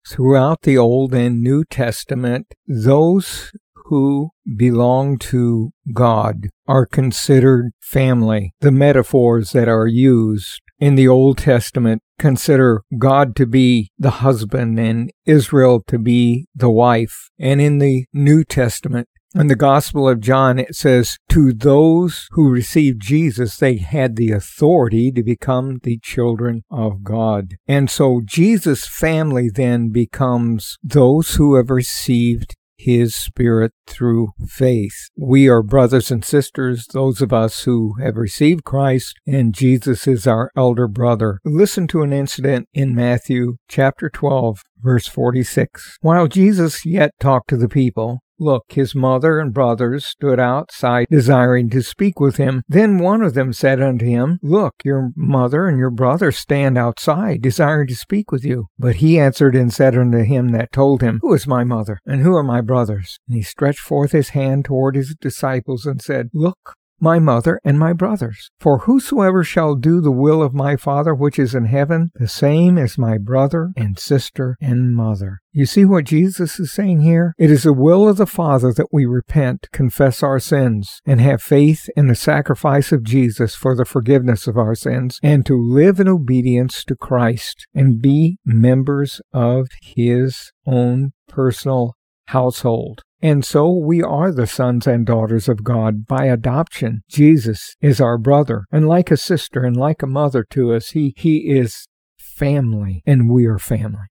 Throughout the Old and New Testament, those who belong to God are considered family. The metaphors that are used in the Old Testament consider God to be the husband and Israel to be the wife. And in the New Testament, in the Gospel of John, it says, to those who received Jesus, they had the authority to become the children of God. And so Jesus' family then becomes those who have received His Spirit through faith. We are brothers and sisters, those of us who have received Christ, and Jesus is our elder brother. Listen to an incident in Matthew chapter 12, verse 46. While Jesus yet talked to the people, look, his mother and brothers stood outside, desiring to speak with him. Then one of them said unto him, look, your mother and your brothers stand outside, desiring to speak with you. But he answered and said unto him that told him, who is my mother, and who are my brothers? And he stretched forth his hand toward his disciples, and said, look, my mother and my brothers. For whosoever shall do the will of my Father which is in heaven, the same is my brother and sister and mother. You see what Jesus is saying here? It is the will of the Father that we repent, confess our sins, and have faith in the sacrifice of Jesus for the forgiveness of our sins, and to live in obedience to Christ and be members of His own personal household. And so we are the sons and daughters of God by adoption. Jesus is our brother, and like a sister and like a mother to us, He is family, and we are family.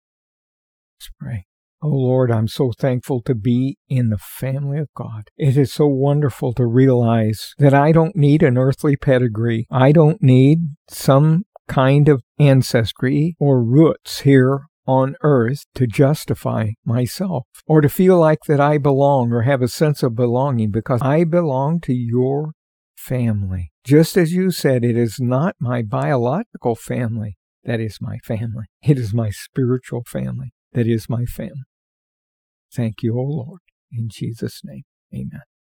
Let's pray. Oh Lord, I'm so thankful to be in the family of God. It is so wonderful to realize that I don't need an earthly pedigree. I don't need some kind of ancestry or roots here on earth to justify myself or to feel like that I belong or have a sense of belonging, because I belong to your family. Just as you said, it is not my biological family that is my family. It is my spiritual family that is my family. Thank you, O Lord. In Jesus' name, amen.